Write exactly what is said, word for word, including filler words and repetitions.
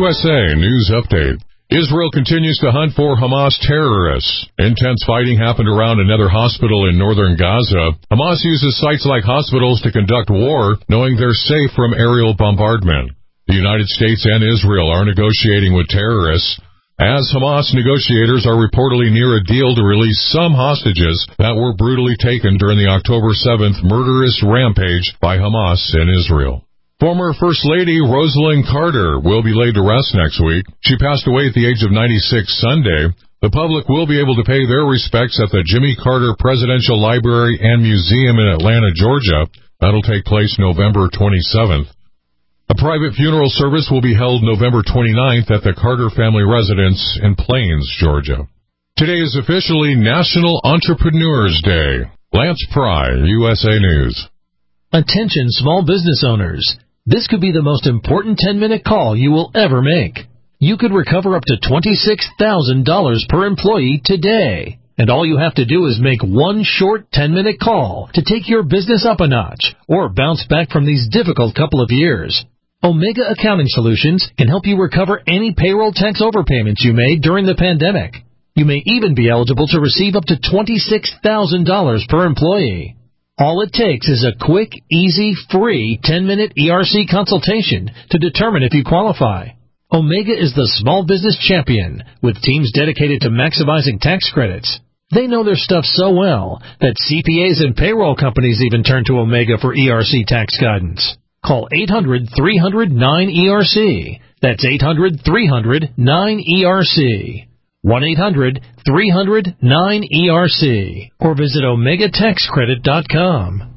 U S A News Update. Israel continues to hunt for Hamas terrorists. Intense fighting happened around another hospital in northern Gaza. Hamas uses sites like hospitals to conduct war, knowing they're safe from aerial bombardment. The United States and Israel are negotiating with terrorists, as Hamas negotiators are reportedly near a deal to release some hostages that were brutally taken during the October seventh murderous rampage by Hamas in Israel. Former First Lady Rosalind Carter will be laid to rest next week. She passed away at the age of ninety-six Sunday. The public will be able to pay their respects at the Jimmy Carter Presidential Library and Museum in Atlanta, Georgia. That'll take place November twenty-seventh. A private funeral service will be held November twenty-ninth at the Carter family residence in Plains, Georgia. Today is officially National Entrepreneurs Day. Lance Pry, U S A News. Attention small business owners. This could be the most important ten-minute call you will ever make. You could recover up to twenty-six thousand dollars per employee today. And all you have to do is make one short ten-minute call to take your business up a notch or bounce back from these difficult couple of years. Omega Accounting Solutions can help you recover any payroll tax overpayments you made during the pandemic. You may even be eligible to receive up to twenty-six thousand dollars per employee. All it takes is a quick, easy, free ten-minute E R C consultation to determine if you qualify. Omega is the small business champion with teams dedicated to maximizing tax credits. They know their stuff so well that C P As and payroll companies even turn to Omega for E R C tax guidance. Call eight hundred, three hundred, nine E R C. That's eight hundred, three hundred, nine E R C. one eight hundred, three hundred, nine E R C. Or visit omega tax credit dot com.